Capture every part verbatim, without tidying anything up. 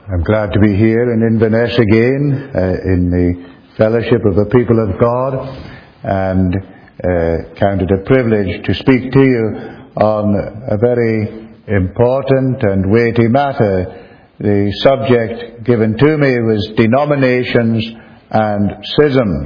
I'm glad to be here in Inverness again, uh, in the fellowship of the people of God, and uh, count it a privilege to speak to you on a very important and weighty matter. The subject given to me was denominations and schisms.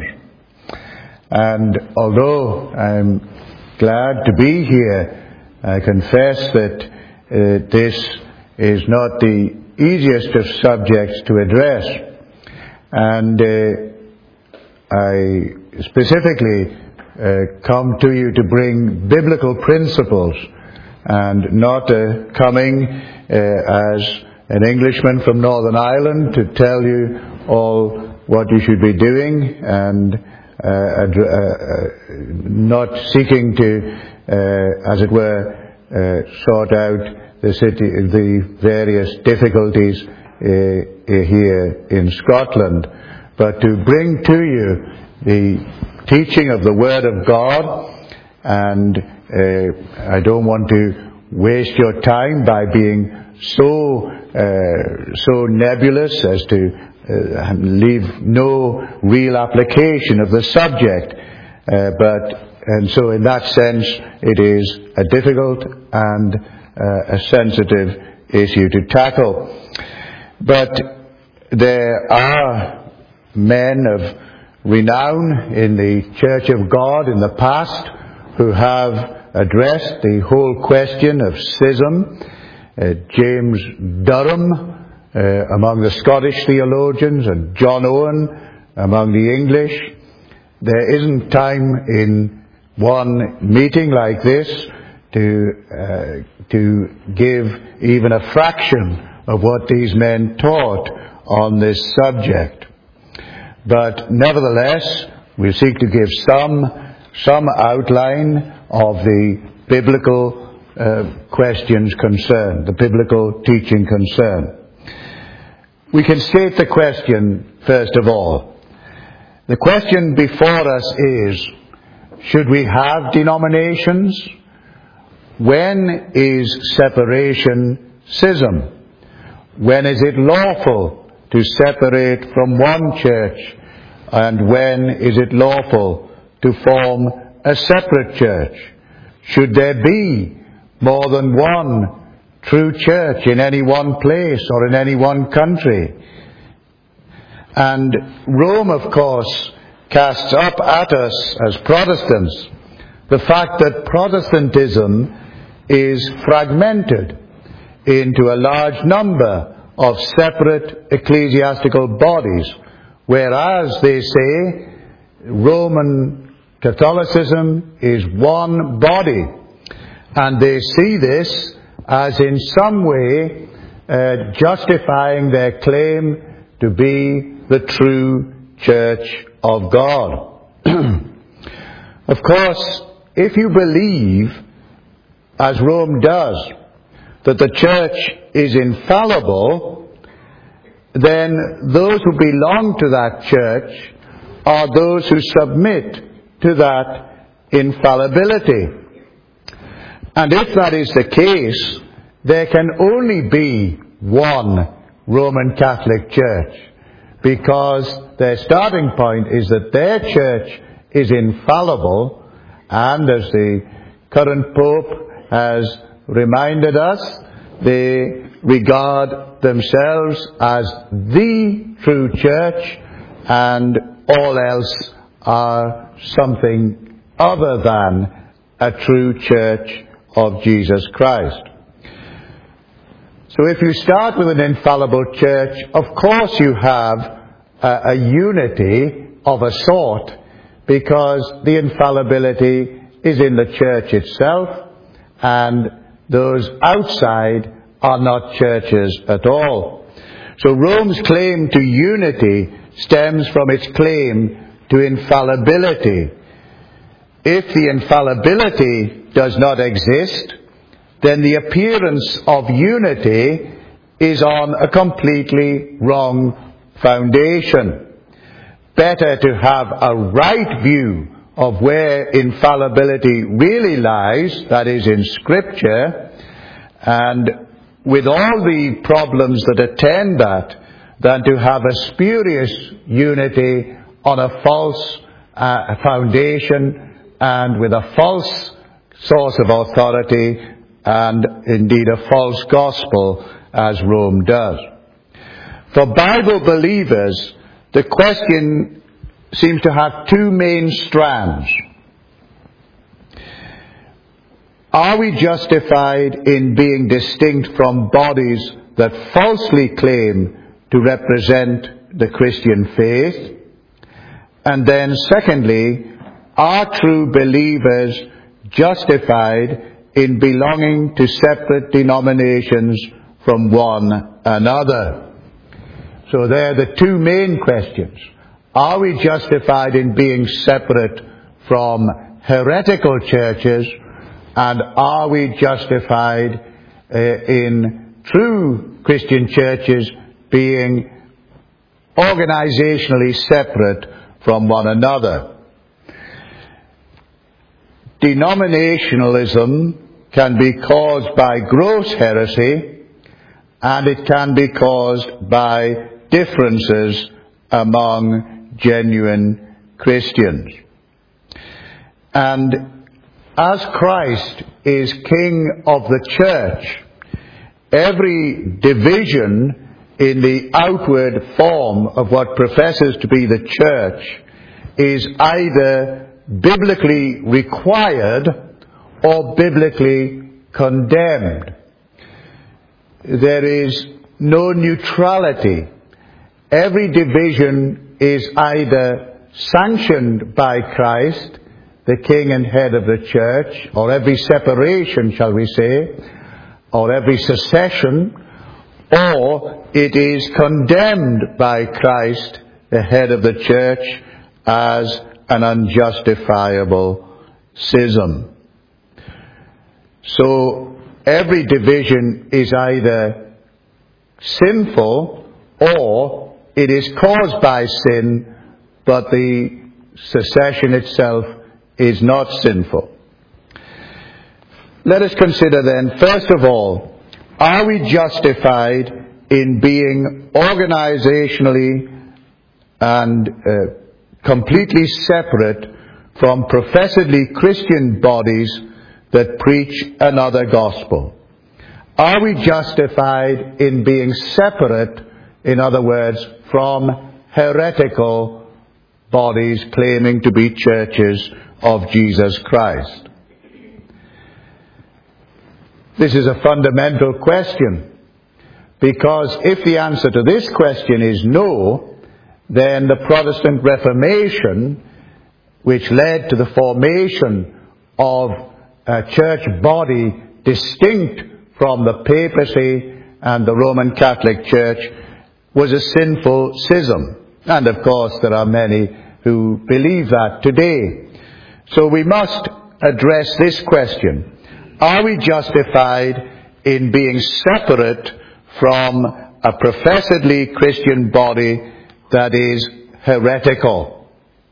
And although I'm glad to be here, I confess that uh, this is not the easiest of subjects to address. And uh, I specifically uh, come to you to bring biblical principles, and not uh, coming uh, as an Englishman from Northern Ireland to tell you all what you should be doing, and uh, uh, not seeking to, uh, as it were, uh, sort out the city, the various difficulties uh, here in Scotland, but to bring to you the teaching of the Word of God. And uh, I don't want to waste your time by being so uh, so nebulous as to uh, leave no real application of the subject. Uh, but and so in that sense, it is a difficult and Uh, a sensitive issue to tackle. But there are men of renown in the Church of God in the past who have addressed the whole question of schism. Uh, James Durham uh, among the Scottish theologians, and John Owen among the English. There isn't time in one meeting like this to uh, to give even a fraction of what these men taught on this subject. But nevertheless, we seek to give some some outline of the biblical uh, questions concerned, the biblical teaching concerned. We can state the question first of all. The question before us is, should we have denominations? When is separation schism? When is it lawful to separate from one church? And when is it lawful to form a separate church? Should there be more than one true church in any one place or in any one country? And Rome, of course, casts up at us as Protestants the fact that Protestantism is fragmented into a large number of separate ecclesiastical bodies, whereas they say Roman Catholicism is one body, and they see this as in some way uh, justifying their claim to be the true Church of God. Of course, if you believe, as Rome does, that the church is infallible, then those who belong to that church are those who submit to that infallibility. And if that is the case, there can only be one Roman Catholic Church, because their starting point is that their church is infallible, and as the current Pope has reminded us, they regard themselves as the true church, and all else are something other than a true church of Jesus Christ. So if you start with an infallible church, of course you have a, a unity of a sort, because the infallibility is in the church itself, and those outside are not churches at all. So Rome's claim to unity stems from its claim to infallibility. If the infallibility does not exist, then the appearance of unity is on a completely wrong foundation. Better to have a right view of where infallibility really lies, that is in Scripture, and with all the problems that attend that, than to have a spurious unity on a false uh, foundation and with a false source of authority and indeed a false gospel, as Rome does. For Bible believers, the question seems to have two main strands. Are we justified in being distinct from bodies that falsely claim to represent the Christian faith? And then secondly, are true believers justified in belonging to separate denominations from one another? So they're the two main questions. Are we justified in being separate from heretical churches? And are we justified uh, in true Christian churches being organizationally separate from one another? Denominationalism can be caused by gross heresy, and it can be caused by differences among genuine Christians. And as Christ is King of the church, every division in the outward form of what professes to be the church is either biblically required or biblically condemned. There is no neutrality. Every division is either sanctioned by Christ, the King and head of the church, or every separation, shall we say, or every secession, or it is condemned by Christ, the head of the church, as an unjustifiable schism. So every division is either sinful or it is caused by sin, but the secession itself is not sinful. Let us consider then, first of all, are we justified in being organizationally and uh, completely separate from professedly Christian bodies that preach another gospel? Are we justified in being separate, in other words, from heretical bodies claiming to be churches of Jesus Christ? This is a fundamental question, because if the answer to this question is no, then the Protestant Reformation, which led to the formation of a church body distinct from the papacy and the Roman Catholic Church, was a sinful schism. And of course there are many who believe that today. So we must address this question. Are we justified in being separate from a professedly Christian body that is heretical?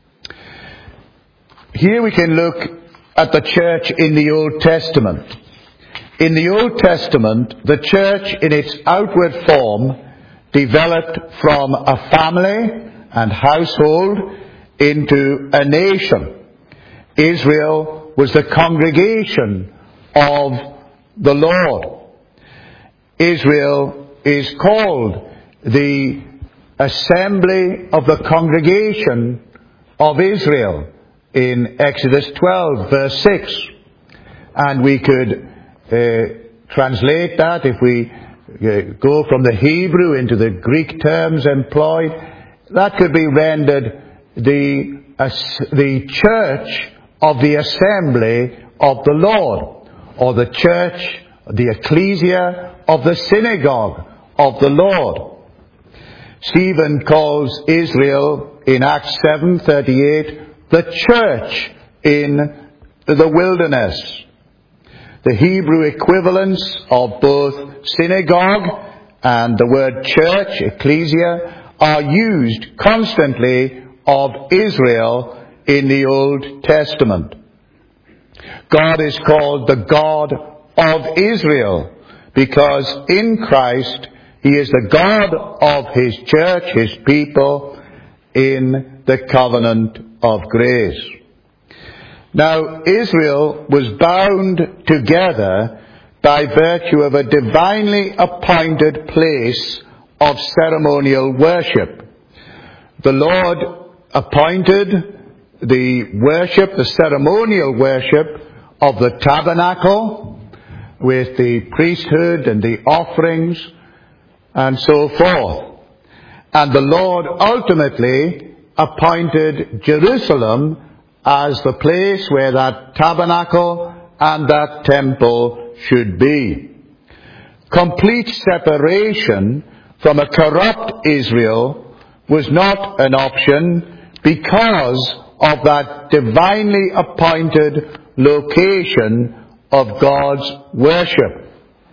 Here we can look at the church in the Old Testament. In the Old Testament, the church in its outward form developed from a family and household into a nation. Israel was the congregation of the Lord. Israel is called the assembly of the congregation of Israel in Exodus twelve verse six. And we could uh, translate that, if we uh, go from the Hebrew into the Greek terms employed, that could be rendered the, uh, the church of the assembly of the Lord, or the church, the ecclesia of the synagogue of the Lord. Stephen calls Israel in Acts seven thirty-eight the church in the wilderness. The Hebrew equivalents of both synagogue and the word church, ecclesia, are used constantly of Israel in the Old Testament. God is called the God of Israel, because in Christ he is the God of his church, his people, in the covenant of grace. Now, Israel was bound together by virtue of a divinely appointed place of ceremonial worship. The Lord appointed the worship, the ceremonial worship of the tabernacle with the priesthood and the offerings and so forth. And the Lord ultimately appointed Jerusalem as the place where that tabernacle and that temple should be. Complete separation from a corrupt Israel was not an option because of that divinely appointed location of God's worship.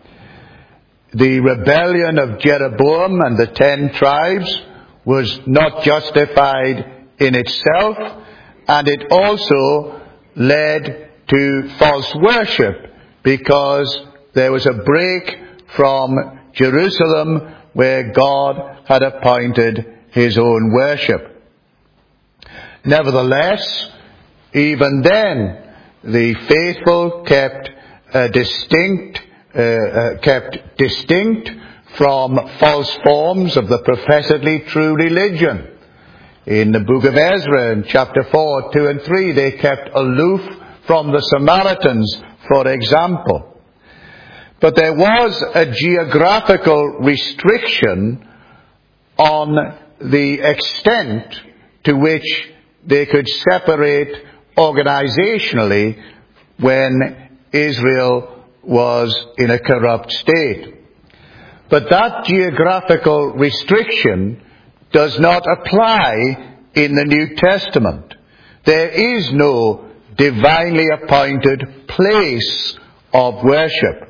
The rebellion of Jeroboam and the ten tribes was not justified in itself, and it also led to false worship because there was a break from Jerusalem where God had appointed his own worship. Nevertheless, even then, the faithful kept a distinct, uh, uh, kept distinct from false forms of the professedly true religion. In the book of Ezra, in chapter four, two and three, they kept aloof from the Samaritans, for example. But there was a geographical restriction on the extent to which they could separate organizationally when Israel was in a corrupt state. But that geographical restriction does not apply in the New Testament. There is no divinely appointed place of worship.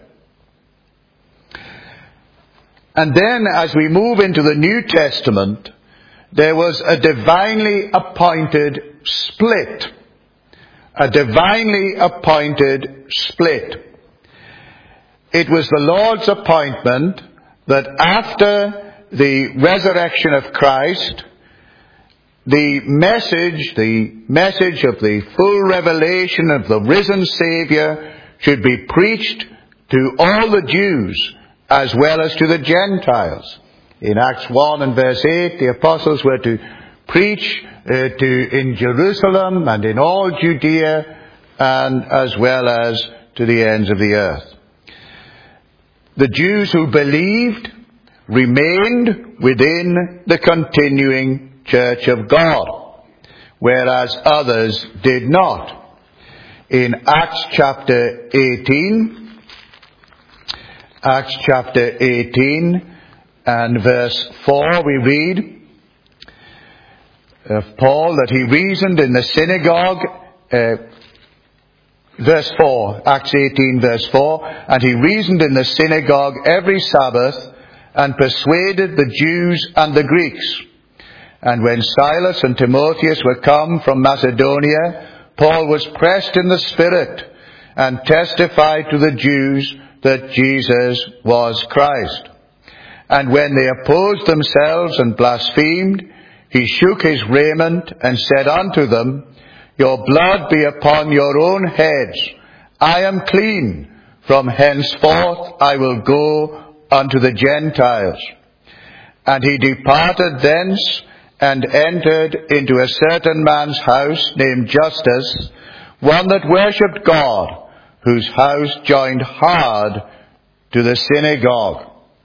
And then as we move into the New Testament, there was a divinely appointed split. A divinely appointed split. It was the Lord's appointment that after the resurrection of Christ, the message, the message of the full revelation of the risen Savior should be preached to all the Jews as well as to the Gentiles. In Acts one and verse eight, the apostles were to preach uh, to in Jerusalem and in all Judea and as well as to the ends of the earth. The Jews who believed remained within the continuing church of God, whereas others did not. In Acts chapter eighteen, Acts chapter eighteen and verse four, we read of Paul that he reasoned in the synagogue, uh, verse four, Acts eighteen verse four, and he reasoned in the synagogue every Sabbath and persuaded the Jews and the Greeks. And when Silas and Timotheus were come from Macedonia, Paul was pressed in the Spirit and testified to the Jews that Jesus was Christ. And when they opposed themselves and blasphemed, he shook his raiment and said unto them, Your blood be upon your own heads. I am clean. From henceforth I will go unto the Gentiles. And he departed thence and entered into a certain man's house named Justus, one that worshipped God, whose house joined hard to the synagogue.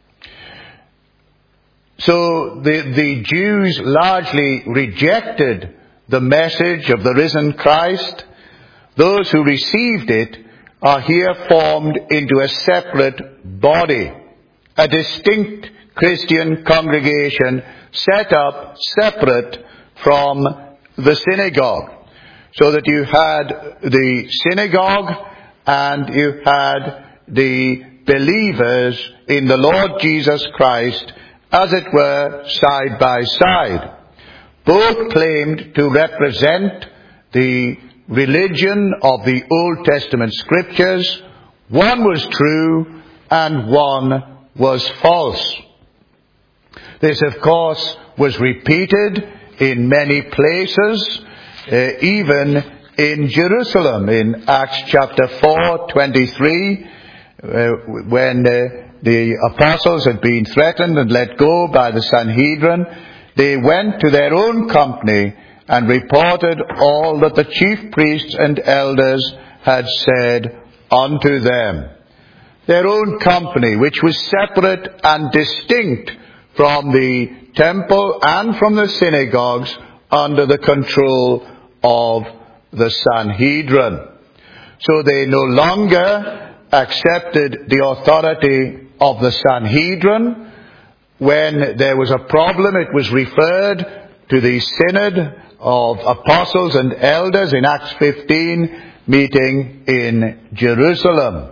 So the, the Jews largely rejected the message of the risen Christ. Those who received it are here formed into a separate body, a distinct Christian congregation set up separate from the synagogue. So that you had the synagogue and you had the believers in the Lord Jesus Christ, as it were, side by side. Both claimed to represent the religion of the Old Testament scriptures. One was true, and one was false. This, of course, was repeated in many places, uh, even in Jerusalem. In Acts chapter four, twenty-three, uh, when uh, the apostles had been threatened and let go by the Sanhedrin, they went to their own company and reported all that the chief priests and elders had said unto them. Their own company, which was separate and distinct from the temple and from the synagogues, under the control of the Sanhedrin. So they no longer accepted the authority of the Sanhedrin. When there was a problem, it was referred to the Synod of Apostles and Elders in Acts fifteen, meeting in Jerusalem.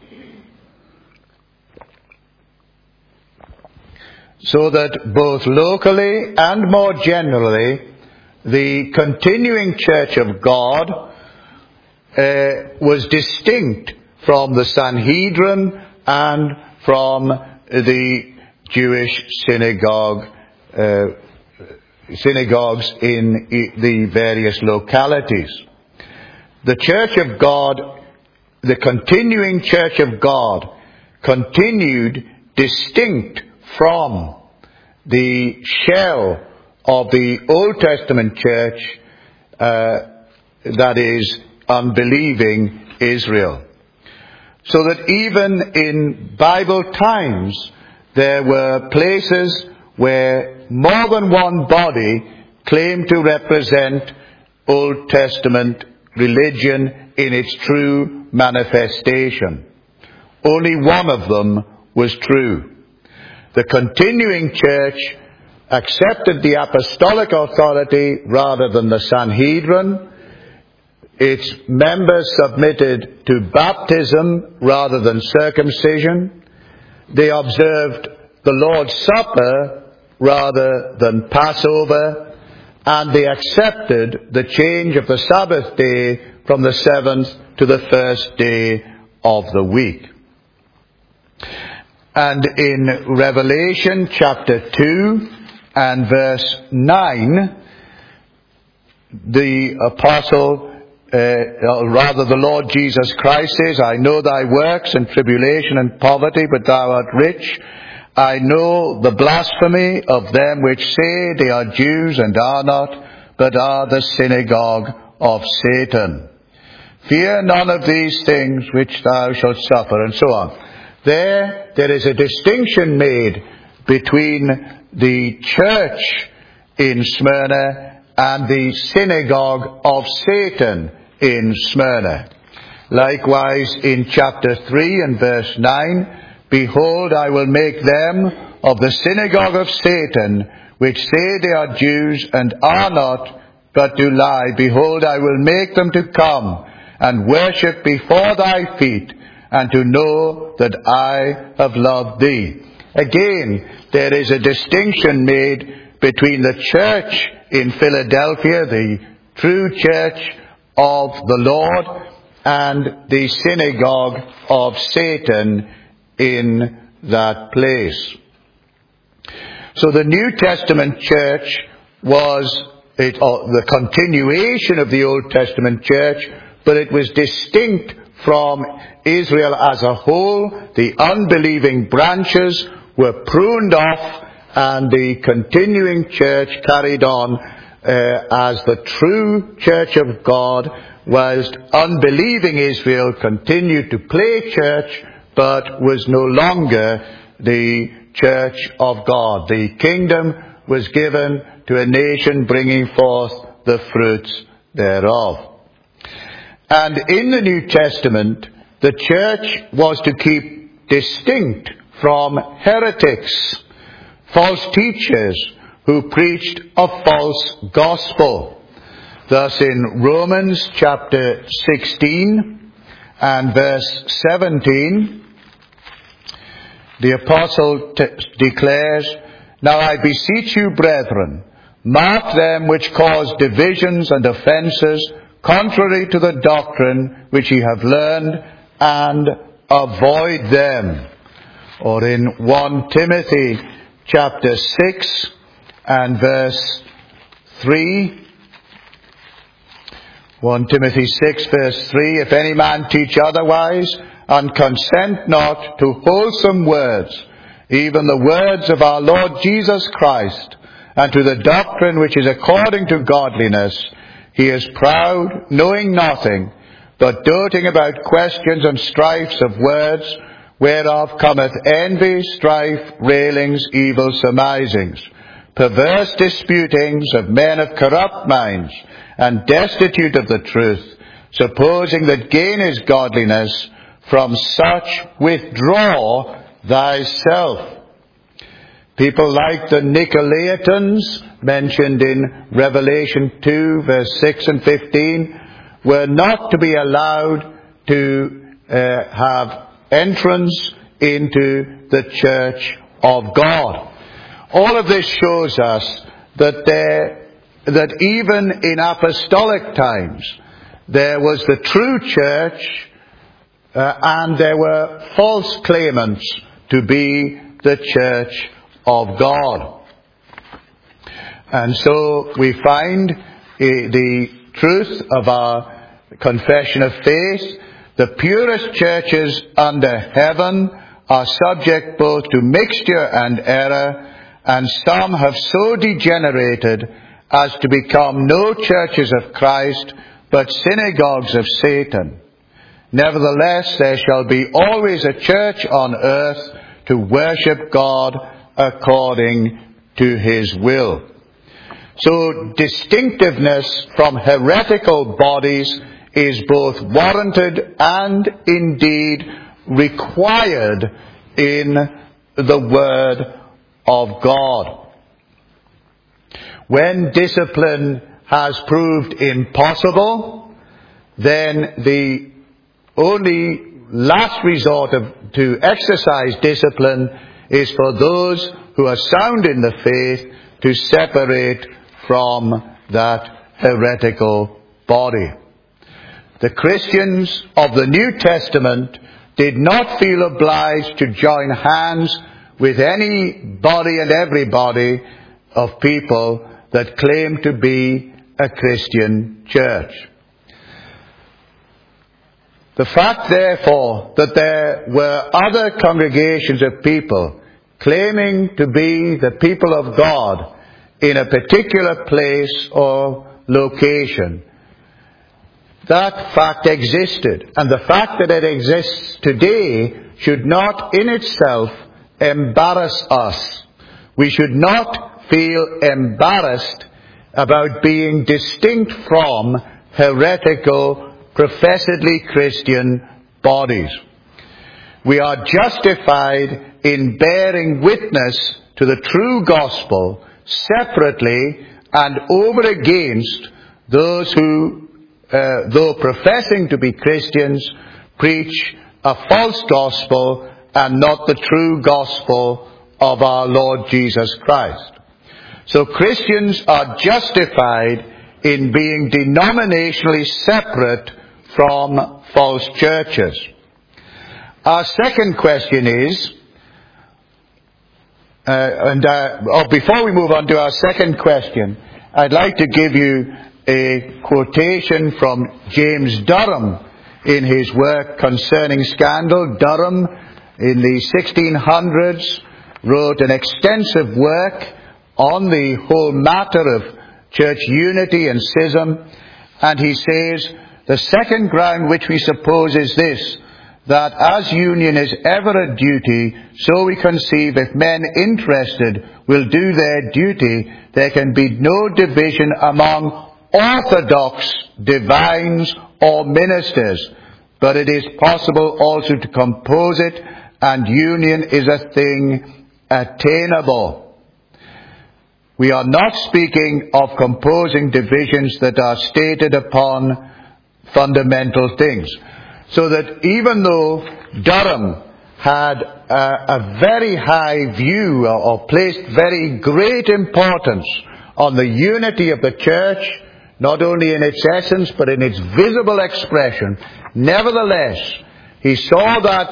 So that both locally and more generally, the continuing Church of God uh, was distinct from the Sanhedrin and from the Jewish synagogue, uh, synagogues in the various localities. The Church of God, the continuing Church of God, continued distinct from the shell of the Old Testament church, uh, that is, unbelieving Israel. So that even in Bible times, there were places where more than one body claimed to represent Old Testament religion in its true manifestation. Only one of them was true. The continuing church accepted the apostolic authority rather than the Sanhedrin. Its members submitted to baptism rather than circumcision. They observed the Lord's Supper rather than Passover. And they accepted the change of the Sabbath day from the seventh to the first day of the week. And in Revelation chapter two and verse nine, the apostle, uh, or rather the Lord Jesus Christ says, I know thy works and tribulation and poverty, but thou art rich. I know the blasphemy of them which say they are Jews and are not, but are the synagogue of Satan. Fear none of these things which thou shalt suffer, and so on. There, there is a distinction made between the church in Smyrna and the synagogue of Satan in Smyrna. Likewise, in chapter three and verse nine, behold, I will make them of the synagogue of Satan, which say they are Jews and are not, but do lie. Behold, I will make them to come and worship before thy feet, and to know that I have loved thee. Again, there is a distinction made between the church in Philadelphia, the true church of the Lord, and the synagogue of Satan in that place. So the New Testament church was it, or the continuation of the Old Testament church, but it was distinct from Israel as a whole. The unbelieving branches were pruned off, and the continuing church carried on uh, as the true church of God, whilst unbelieving Israel continued to play church, but was no longer the church of God. The kingdom was given to a nation bringing forth the fruits thereof. And in the New Testament, the church was to keep distinct from heretics, false teachers who preached a false gospel. Thus in Romans chapter sixteen and verse seventeen, the apostle t- declares, Now I beseech you, brethren, mark them which cause divisions and offences, contrary to the doctrine which ye have learned, and avoid them. or in First Timothy chapter six and verse three. First Timothy six verse three, if any man teach otherwise, and consent not to wholesome words, even the words of our Lord Jesus Christ, and to the doctrine which is according to godliness, he is proud, knowing nothing, but doting about questions and strifes of words, whereof cometh envy, strife, railings, evil surmisings, perverse disputings of men of corrupt minds, and destitute of the truth, supposing that gain is godliness. From such withdraw thyself. People like the Nicolaitans, mentioned in Revelation two, verse six and fifteen, were not to be allowed to uh, have entrance into the church of God. All of this shows us that there, that even in apostolic times, there was the true church, uh, and there were false claimants to be the church of God. And so we find uh, the truth of our confession of faith. The purest churches under heaven are subject both to mixture and error, and some have so degenerated as to become no churches of Christ, but synagogues of Satan. Nevertheless, there shall be always a church on earth to worship God according to his will. So distinctiveness from heretical bodies is both warranted and indeed required in the Word of God. When discipline has proved impossible, then the only last resort of, to exercise discipline is for those who are sound in the faith to separate from that heretical body. The Christians of the New Testament did not feel obliged to join hands with anybody and everybody of people that claim to be a Christian church. The fact, therefore, that there were other congregations of people claiming to be the people of God in a particular place or location, that fact existed. And the fact that it exists today should not in itself embarrass us. We should not feel embarrassed about being distinct from heretical, professedly Christian bodies. We are justified in bearing witness to the true gospel separately and over against those who, uh, though professing to be Christians, preach a false gospel and not the true gospel of our Lord Jesus Christ. So Christians are justified in being denominationally separate from false churches. Our second question is, uh, and uh, oh, before we move on to our second question, I'd like to give you a quotation from James Durham in his work concerning scandal. Durham, in the sixteen hundreds, wrote an extensive work on the whole matter of church unity and schism, and he says, the second ground which we suppose is this, that as union is ever a duty, so we conceive if men interested will do their duty, there can be no division among orthodox divines or ministers, but it is possible also to compose it, and union is a thing attainable. We are not speaking of composing divisions that are stated upon fundamental things. So that even though Durham had a, a very high view or, or placed very great importance on the unity of the church, not only in its essence but in its visible expression, nevertheless, he saw that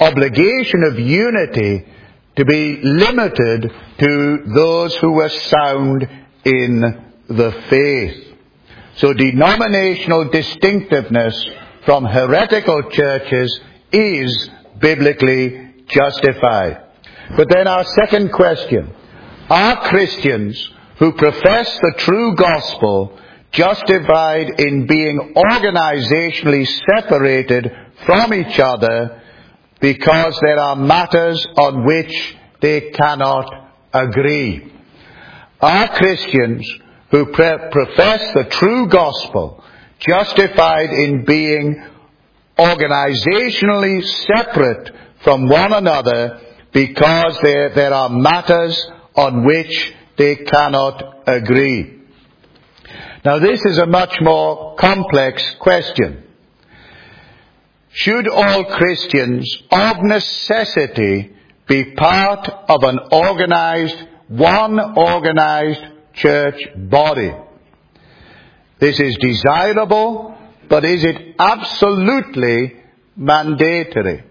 obligation of unity to be limited to those who were sound in the faith. So denominational distinctiveness from heretical churches is biblically justified. But then our second question: are Christians who profess the true gospel justified in being organizationally separated from each other because there are matters on which they cannot agree? Are Christians who pre- profess the true gospel justified in being organizationally separate from one another because there, there are matters on which they cannot agree? Now, this is a much more complex question. Should all Christians of necessity be part of an organized, one organized church body? This is desirable, but is it absolutely mandatory?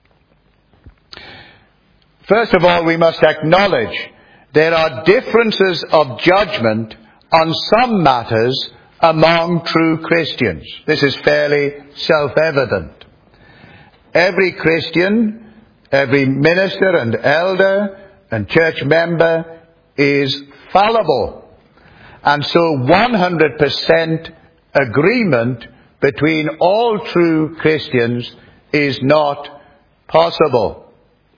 First of all, we must acknowledge there are differences of judgment on some matters among true Christians. This is fairly self-evident. Every Christian, every minister and elder and church member is fallible. And so one hundred percent agreement between all true Christians is not possible.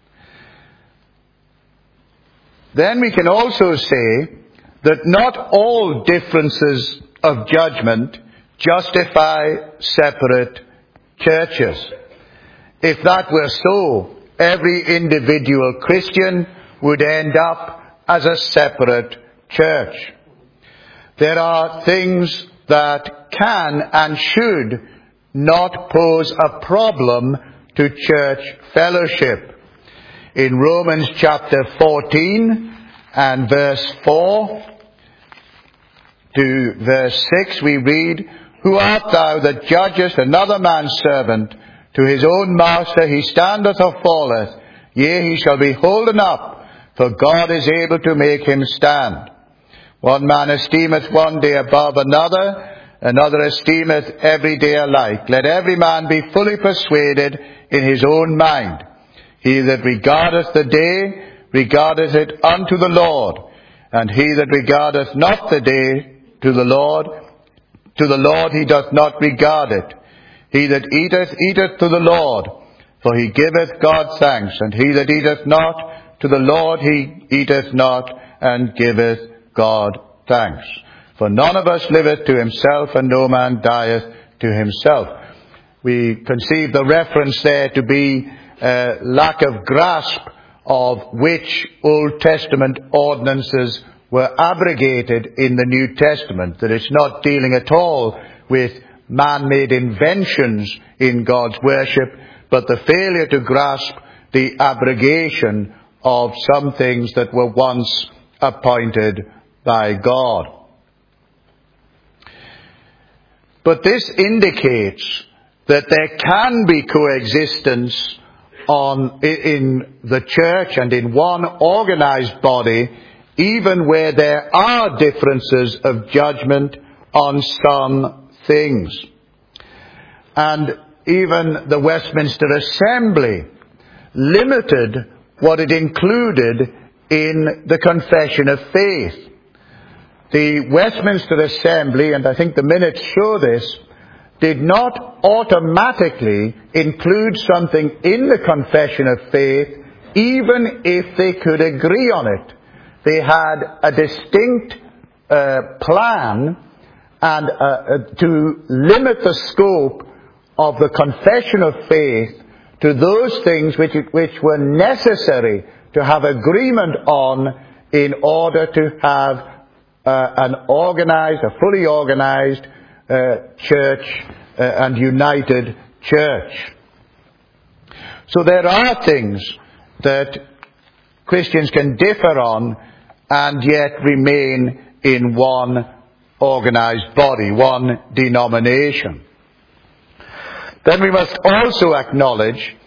Then we can also say that not all differences of judgment justify separate churches. If that were so, every individual Christian would end up as a separate church. There are things that can and should not pose a problem to church fellowship. In Romans chapter fourteen and verse four to verse six we read, "Who art thou that judgest another man's servant? To his own master he standeth or falleth. Yea, he shall be holden up, for God is able to make him stand. One man esteemeth one day above another, another esteemeth every day alike. Let every man be fully persuaded in his own mind. He that regardeth the day, regardeth it unto the Lord, and he that regardeth not the day to the Lord, to the Lord he doth not regard it. He that eateth, eateth to the Lord, for he giveth God thanks, and he that eateth not, to the Lord he eateth not, and giveth God thanks. For none of us liveth to himself, and no man dieth to himself." We conceive the reference there to be a lack of grasp of which Old Testament ordinances were abrogated in the New Testament. That it's not dealing at all with man-made inventions in God's worship, but the failure to grasp the abrogation of some things that were once appointed by God. But this indicates that there can be coexistence on, in the church and in one organized body, even where there are differences of judgment on some things. And even the Westminster Assembly limited what it included in the Confession of Faith. The Westminster Assembly, and I think the minutes show this, did not automatically include something in the Confession of Faith even if they could agree on it. They had a distinct uh, plan and uh, uh, to limit the scope of the Confession of Faith to those things which, which were necessary to have agreement on in order to have uh, an organized, a fully organized uh, church uh, and united church. So there are things that Christians can differ on and yet remain in one organized body, one denomination. Then we must also acknowledge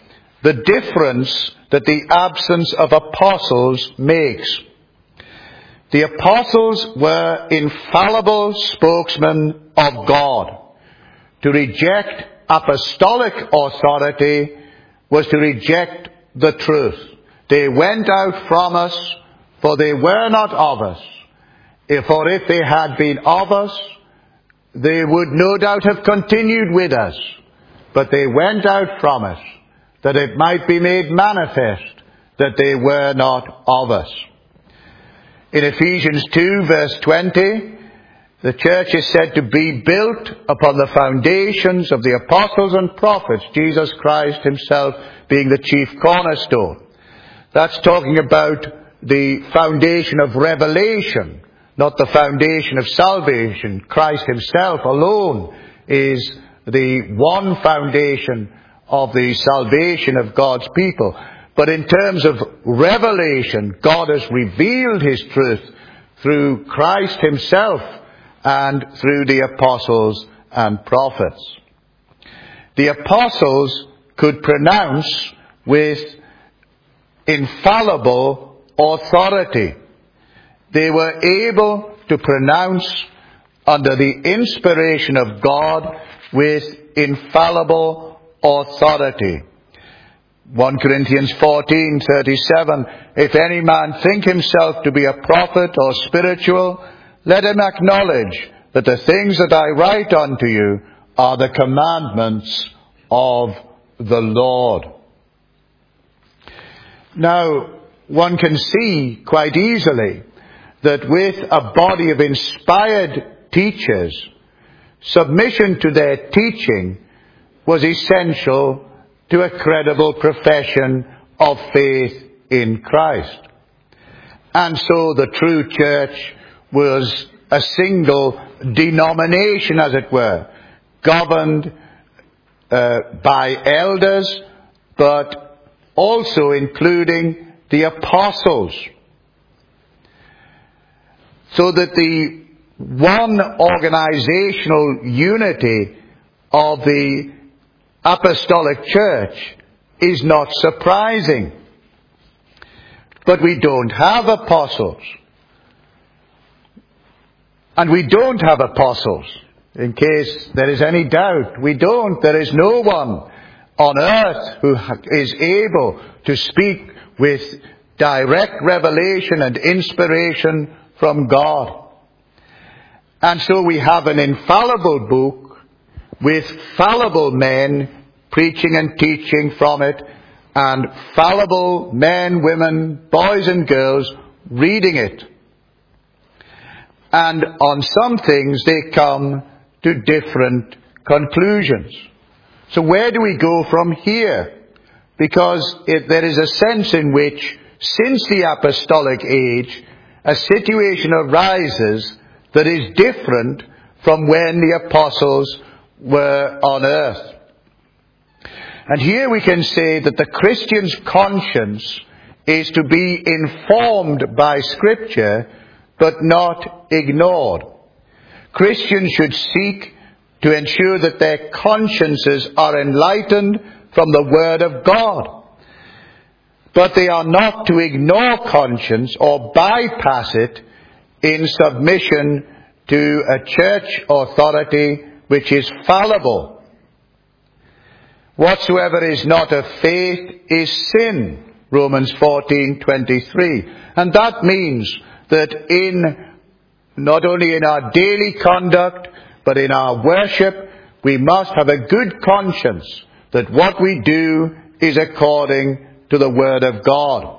the difference that the absence of apostles makes. The apostles were infallible spokesmen of God. To reject apostolic authority was to reject the truth. They went out from us, for they were not of us. If, or if they had been of us, they would no doubt have continued with us. But they went out from us, that it might be made manifest that they were not of us. In Ephesians two, verse twenty, the church is said to be built upon the foundations of the apostles and prophets, Jesus Christ himself being the chief cornerstone. That's talking about the foundation of revelation, not the foundation of salvation. Christ himself alone is the one foundation of the salvation of God's people. But in terms of revelation, God has revealed his truth through Christ himself and through the apostles and prophets. The apostles could pronounce with infallible authority. They were able to pronounce under the inspiration of God with infallible authority. First Corinthians fourteen thirty-seven, if any man think himself to be a prophet or spiritual, let him acknowledge that the things that I write unto you are the commandments of the Lord. Now, one can see quite easily that with a body of inspired teachers, submission to their teaching was essential to a credible profession of faith in Christ. And so the true church was a single denomination, as it were, governed uh, by elders, but also including the apostles. So that the one organizational unity of the apostolic church is not surprising. But we don't have apostles. And we don't have apostles. In case there is any doubt, we don't. There is no one on earth who is able to speak with direct revelation and inspiration from God. And so we have an infallible book with fallible men preaching and teaching from it, and fallible men, women, boys and girls reading it. And on some things they come to different conclusions. So where do we go from here? Because if there is a sense in which, since the apostolic age, a situation arises that is different from when the apostles were on earth. And here we can say that the Christian's conscience is to be informed by Scripture, but not ignored. Christians should seek to ensure that their consciences are enlightened from the Word of God. But they are not to ignore conscience or bypass it in submission to a church authority which is fallible. Whatsoever is not of faith is sin, Romans fourteen twenty-three. And that means that in, not only in our daily conduct, but in our worship, we must have a good conscience that what we do is according to the Word of God.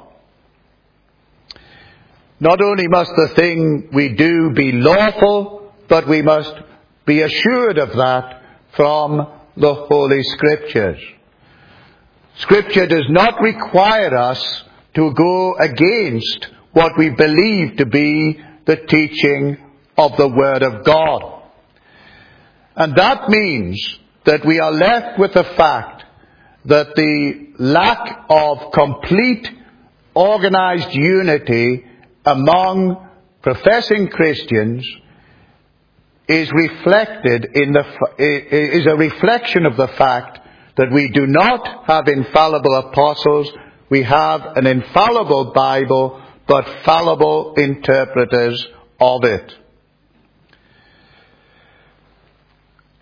Not only must the thing we do be lawful, but we must be assured of that from the Holy Scriptures. Scripture does not require us to go against what we believe to be the teaching of the Word of God. And that means that we are left with the fact that the lack of complete organized unity among professing Christians is reflected in the, is a reflection of the fact that we do not have infallible apostles. We have an infallible Bible, but fallible interpreters of it.